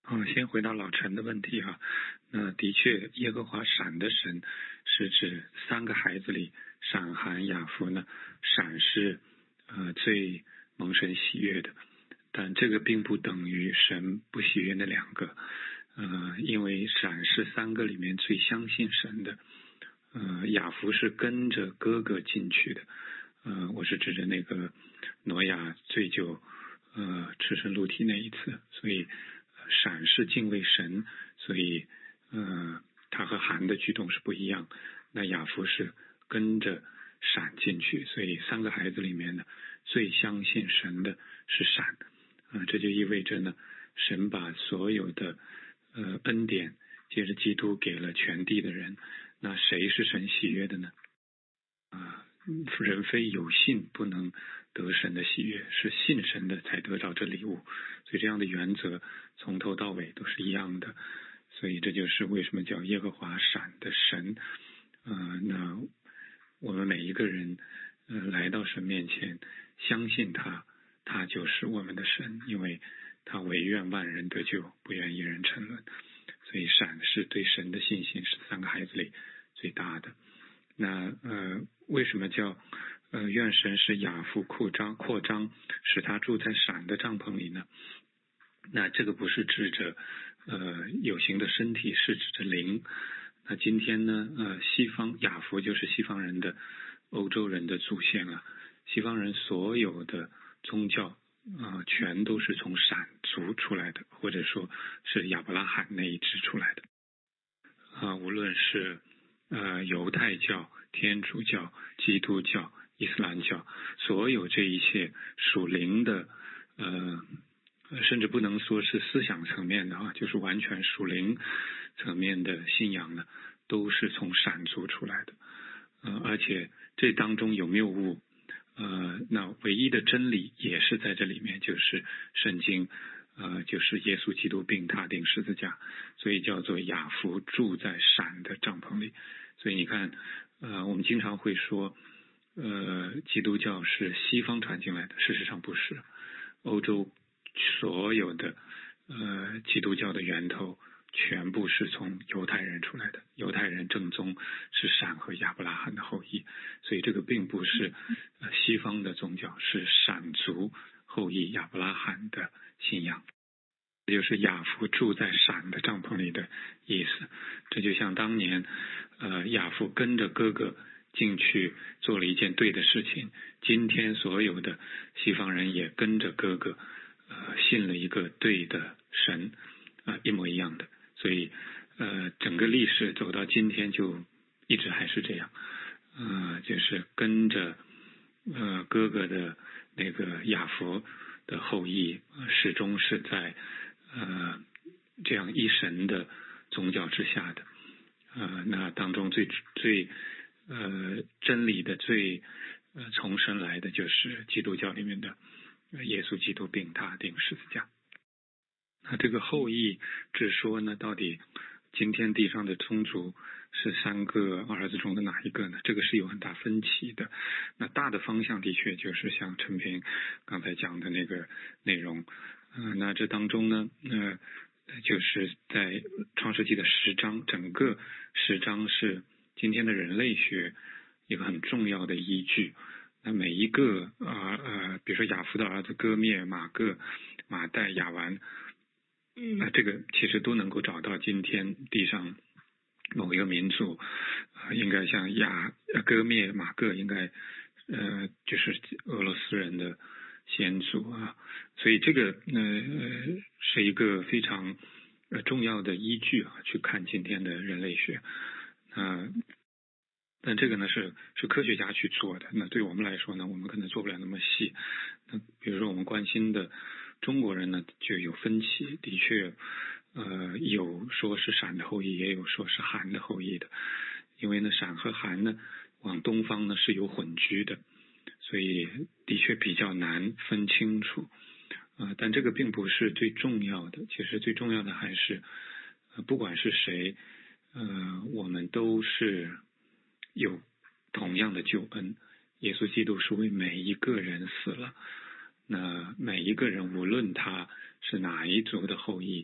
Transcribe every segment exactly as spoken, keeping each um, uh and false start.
嗯，先回答老陈的问题哈。那的确，耶和华闪的神是指三个孩子里，闪、含、雅弗呢，闪是呃最蒙神喜悦的，但这个并不等于神不喜悦那两个，呃，因为闪是三个里面最相信神的，呃，雅弗是跟着哥哥进去的，呃，我是指着那个挪亚醉酒呃赤身露体那一次，所以。闪是敬畏神，所以呃，他和含的举动是不一样。那雅弗是跟着闪进去，所以三个孩子里面呢，最相信神的是闪。啊、呃，这就意味着呢，神把所有的呃恩典，借着基督给了全地的人。那谁是神喜悦的呢？啊、呃，人非有信不能得神的喜悦，是信神的才得着这礼物。所以这样的原则从头到尾都是一样的，所以这就是为什么叫耶和华闪的神。呃，那我们每一个人呃来到神面前，相信他，他就是我们的神，因为他唯愿万人得救，不愿一人沉沦。所以闪是对神的信心，是三个孩子里最大的。那呃，为什么叫呃愿神使雅弗扩张扩张，使他住在闪的帐篷里呢？那这个不是指着呃有形的身体，是指着灵。那今天呢，呃，西方雅弗就是西方人的欧洲人的祖先啊。西方人所有的宗教啊、呃，全都是从闪族出来的，或者说是亚伯拉罕那一支出来的。啊、呃，无论是呃犹太教、天主教、基督教、伊斯兰教，所有这一切属灵的呃。甚至不能说是思想层面的啊，就是完全属灵层面的信仰呢，都是从闪族出来的。呃，而且这当中有谬误，呃，那唯一的真理也是在这里面，就是圣经，呃，就是耶稣基督并他钉十字架，所以叫做雅弗住在闪的帐篷里。所以你看，呃，我们经常会说，呃，基督教是西方传进来的，事实上不是，欧洲。所有的呃基督教的源头全部是从犹太人出来的，犹太人正宗是闪和亚伯拉罕的后裔，所以这个并不是呃西方的宗教，是闪族后裔亚伯拉罕的信仰，这就是雅弗住在闪的帐篷里的意思。这就像当年呃雅弗跟着哥哥进去做了一件对的事情，今天所有的西方人也跟着哥哥呃，信了一个对的神，啊、呃，一模一样的，所以呃，整个历史走到今天就一直还是这样，呃，就是跟着呃哥哥的那个雅弗的后裔，呃、始终是在呃这样一神的宗教之下的，呃，那当中最最呃真理的最呃从神来的就是基督教里面的。耶稣基督并他钉十字架。那这个后裔之说呢，到底今天地上的宗族是三个儿子中的哪一个呢？这个是有很大分歧的。那大的方向的确就是像陈平刚才讲的那个内容。嗯、呃，那这当中呢，呃，就是在创世纪的十章，整个十章是今天的人类学一个很重要的依据。那每一个呃呃，比如说雅弗的儿子歌灭、马各、马代、亚完，那这个其实都能够找到今天地上某一个民族，呃、应该像亚歌灭、马各，应该呃就是俄罗斯人的先祖啊，所以这个呃是一个非常呃重要的依据啊，去看今天的人类学，呃但这个呢是是科学家去做的，那对我们来说呢，我们可能做不了那么细。那比如说我们关心的中国人呢，就有分歧，的确，呃，有说是闪的后裔，也有说是韩的后裔的。因为呢，闪和韩呢，往东方呢是有混居的，所以的确比较难分清楚。呃，但这个并不是最重要的，其实最重要的还是，呃，不管是谁，呃，我们都是有同样的救恩，耶稣基督是为每一个人死了。那每一个人，无论他是哪一族的后裔，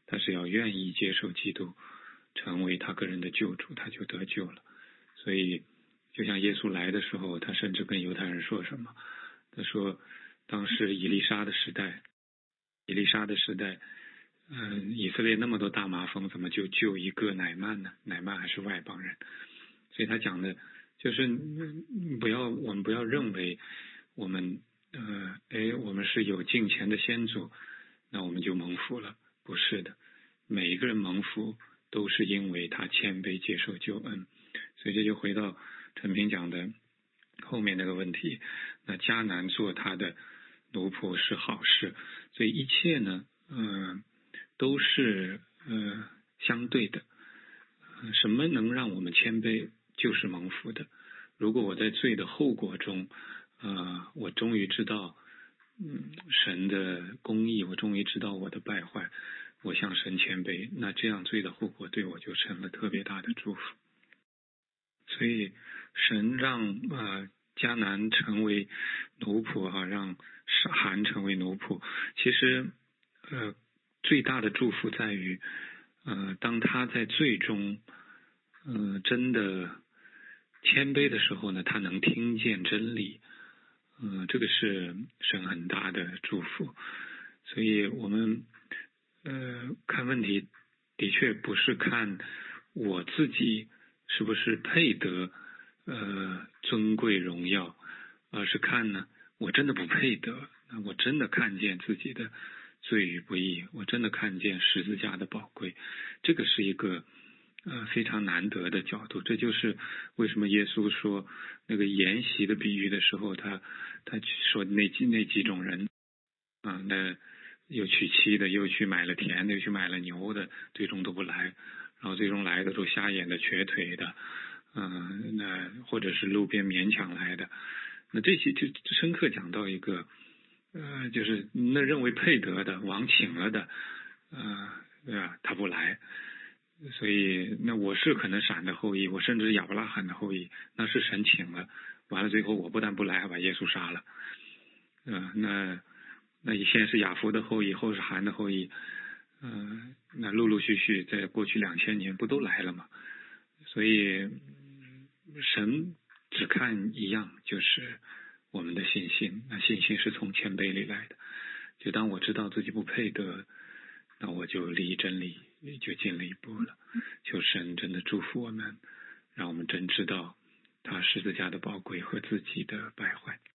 他是要愿意接受基督成为他个人的救主，他就得救了。所以就像耶稣来的时候，他甚至跟犹太人说什么，他说当时以利沙的时代以利沙的时代嗯、呃，以色列那么多大麻风，怎么就救一个乃曼呢？乃曼还是外邦人。所以他讲的就是不要我们不要认为我们呃哎我们是有敬虔的先祖，那我们就蒙福了。不是的，每一个人蒙福都是因为他谦卑接受救恩。所以这就回到陈平讲的后面那个问题，那迦南做他的奴仆是好事。所以一切呢嗯、呃、都是呃相对的。什么能让我们谦卑，就是蒙福的。如果我在罪的后果中呃我终于知道嗯神的公义，我终于知道我的败坏，我向神谦卑，那这样罪的后果对我就成了特别大的祝福。所以神让呃迦南成为奴仆啊，让韩成为奴仆，其实呃最大的祝福在于呃当他在罪中呃真的谦卑的时候呢，他能听见真理，呃这个是神很大的祝福。所以我们呃看问题的确不是看我自己是不是配得呃尊贵荣耀，而是看呢我真的不配得，那我真的看见自己的罪与不义，我真的看见十字架的宝贵，这个是一个呃非常难得的角度。这就是为什么耶稣说那个筵席的比喻的时候，他他说那几那几种人啊，那又娶妻的，又去买了田的，又去买了牛的，最终都不来，然后最终来的都瞎眼的、瘸腿的，嗯、呃，那或者是路边勉强来的，那这些就深刻讲到一个，呃，就是那认为配得的，王请了的，呃，对吧？他不来，所以那我是可能闪的后裔，我甚至亚伯拉罕的后裔，那是神请了，完了最后我不但不来，还把耶稣杀了，呃，那。那先是雅弗的后裔，后是韩的后裔，嗯、呃，那陆陆续续在过去两千年不都来了吗？所以神只看一样，就是我们的信心。那信心是从谦卑里来的。就当我知道自己不配得，那我就离真理就近了一步了。求神真的祝福我们，让我们真知道他十字架的宝贵和自己的败坏。